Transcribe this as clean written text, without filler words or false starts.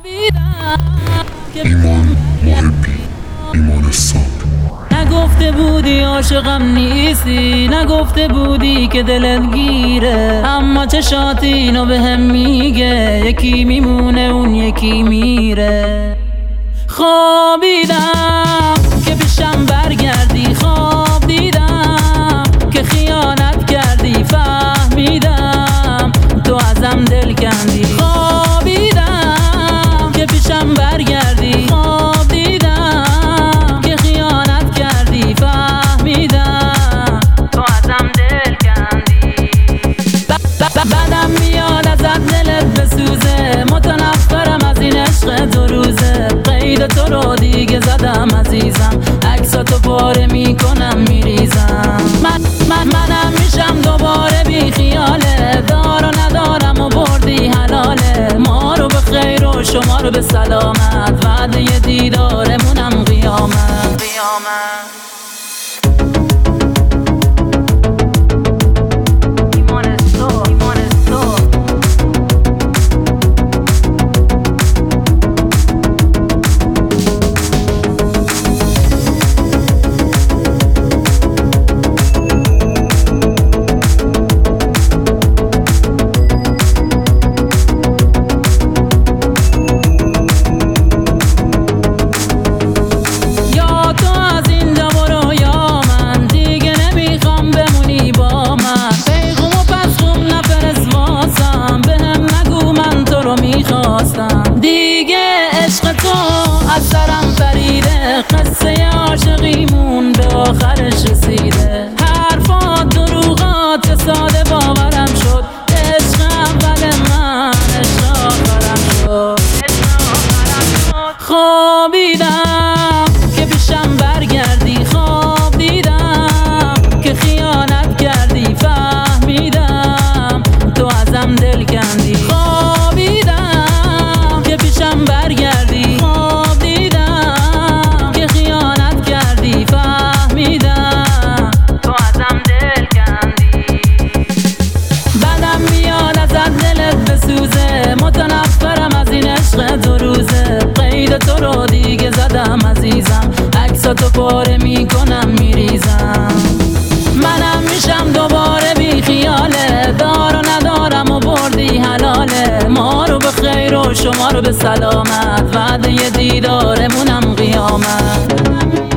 ایمان محبی، ایمان صبر. نگفته بودی عاشقم نیستی، نگفته بودی که دلت گیره، اما چشات اینو به هم میگه، یکی میمونه اون یکی میره. خوابیدم که پیشم برگردی، خواب دیدم که خیانت کردی، فهمیدم تو ازم دل کندی. خوابیدم که پیشم برگردی، خواب دیدم که خیانت کردی، فهمیدم تو ازم دل کندی. بدم میاد ازت دلت بسوزه، متنفرم از این عشق دو روزه. قید تو رو دیگه زدم عزیزم، عکساتو پاره میکنم میریزم. منم میشم دوباره بی خیاله، دار و ندارم و بردی حلاله. ما رو به خیر و شما رو به سلامت، وعده ی دیدارمونم قیامت. دیگه عشق تو از سرم فریده، قصه عاشقیمون به آخرش رسیده. حرفات دروغات چه ساده باورم شد، عشق اول من عشق آخرم شد. خوابیدم که پیشم برگردی، خواب دیدم که خیانت کردی، فهمیدم تو ازم دل کندی. برگردی، خواب دیدم که خیانت کردی، فهمیدم تو ازم دل کندی. بدم میاد ازت دلت بسوزه، متنفرم از این عشق دو روزه. قید تو رو دیگه زدم عزیزم، عکساتو پاره میکنم میریزم. منم میشم دوباره بی خیاله، دار و ندارم و بردی حلاله. ما رو به خیر و شما رو به سلامت، وعده ی دیدارمونم قیامت.